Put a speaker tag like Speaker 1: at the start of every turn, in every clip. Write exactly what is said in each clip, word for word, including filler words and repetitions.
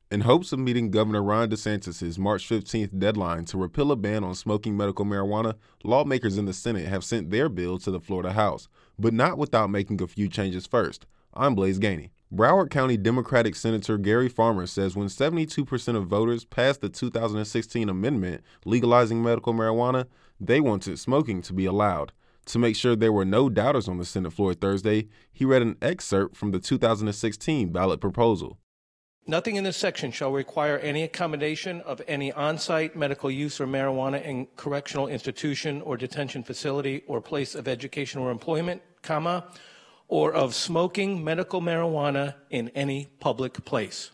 Speaker 1: In hopes of meeting Governor Ron DeSantis' March fifteenth deadline to repeal a ban on smoking medical marijuana, lawmakers in the Senate have sent their bill to the Florida House, but not without making a few changes first. I'm Blaze Gainey. Broward County Democratic Senator Gary Farmer says when seventy-two percent of voters passed the two thousand sixteen amendment legalizing medical marijuana, they wanted smoking to be allowed. To make sure there were no doubters on the Senate floor Thursday, he read an excerpt from the two thousand sixteen ballot proposal.
Speaker 2: Nothing in this section shall require any accommodation of any on-site medical use of marijuana in correctional institution or detention facility or place of education or employment, comma, or of smoking medical marijuana in any public place.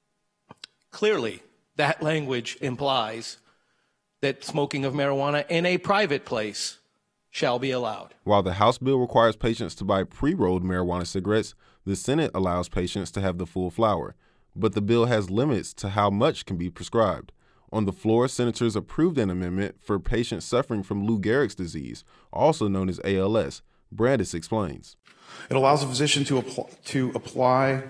Speaker 2: Clearly, that language implies that smoking of marijuana in a private place shall be allowed.
Speaker 1: While the House bill requires patients to buy pre-rolled marijuana cigarettes, the Senate allows patients to have the full flower. But the bill has limits to how much can be prescribed. On the floor, senators approved an amendment for patients suffering from Lou Gehrig's disease, also known as A L S. Brandis explains.
Speaker 3: It allows a physician to, apl- to apply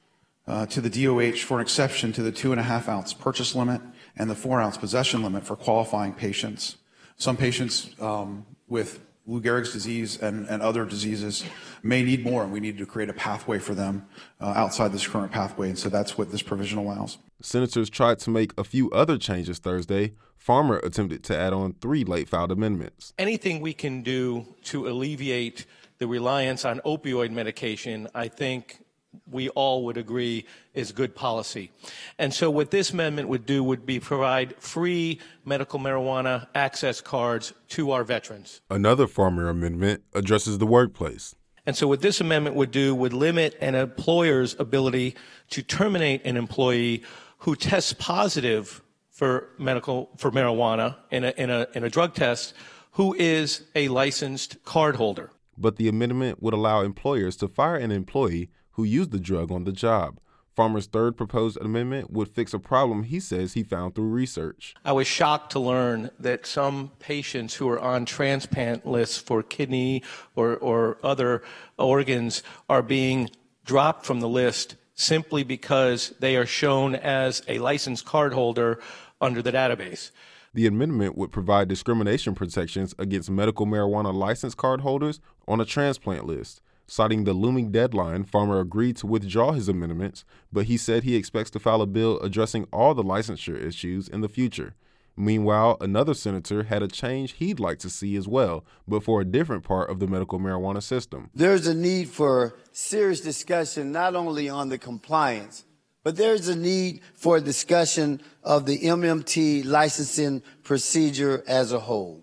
Speaker 3: uh, to the D O H for an exception to the two and a half ounce purchase limit and the four ounce possession limit for qualifying patients. Some patients um, with Lou Gehrig's disease and, and other diseases may need more, and we need to create a pathway for them uh, outside this current pathway, and so that's what this provision allows.
Speaker 1: Senators tried to make a few other changes Thursday. Farmer attempted to add on three late-filed amendments.
Speaker 2: Anything we can do to alleviate the reliance on opioid medication, I think we all would agree is good policy. And so what this amendment would do would be provide free medical marijuana access cards to our veterans.
Speaker 1: Another Farmer amendment addresses the workplace.
Speaker 2: And so what this amendment would do would limit an employer's ability to terminate an employee who tests positive for medical for marijuana in a in a in a drug test who is a licensed card holder.
Speaker 1: But the amendment would allow employers to fire an employee who used the drug on the job. Farmer's third proposed amendment would fix a problem he says he found through research.
Speaker 2: I was shocked to learn that some patients who are on transplant lists for kidney or, or other organs are being dropped from the list simply because they are shown as a licensed card holder under the database.
Speaker 1: The amendment would provide discrimination protections against medical marijuana license card holders on a transplant list. Citing the looming deadline, Farmer agreed to withdraw his amendments, but he said he expects to file a bill addressing all the licensure issues in the future. Meanwhile, another senator had a change he'd like to see as well, but for a different part of the medical marijuana system.
Speaker 4: There's a need for serious discussion not only on the compliance, but there's a need for a discussion of the M M T licensing procedure as a whole.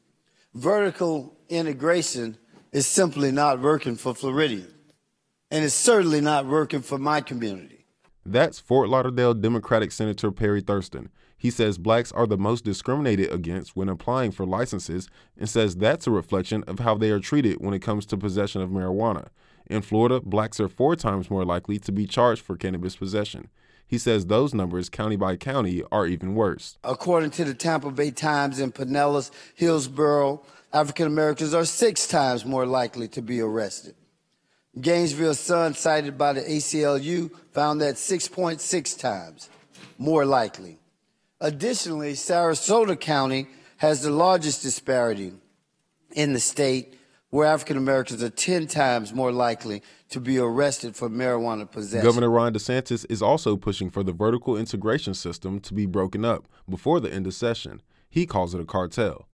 Speaker 4: Vertical integration is simply not working for Floridian, and it's certainly not working for my community.
Speaker 1: That's Fort Lauderdale Democratic Senator Perry Thurston. He says blacks are the most discriminated against when applying for licenses and says that's a reflection of how they are treated when it comes to possession of marijuana. In Florida, blacks are four times more likely to be charged for cannabis possession. He says those numbers, county by county, are even worse.
Speaker 4: According to the Tampa Bay Times in Pinellas, Hillsborough, African Americans are six times more likely to be arrested. Gainesville Sun, cited by the A C L U, found that six point six times more likely. Additionally, Sarasota County has the largest disparity in the state, where African Americans are ten times more likely to be arrested for marijuana possession.
Speaker 1: Governor Ron DeSantis is also pushing for the vertical integration system to be broken up before the end of session. He calls it a cartel.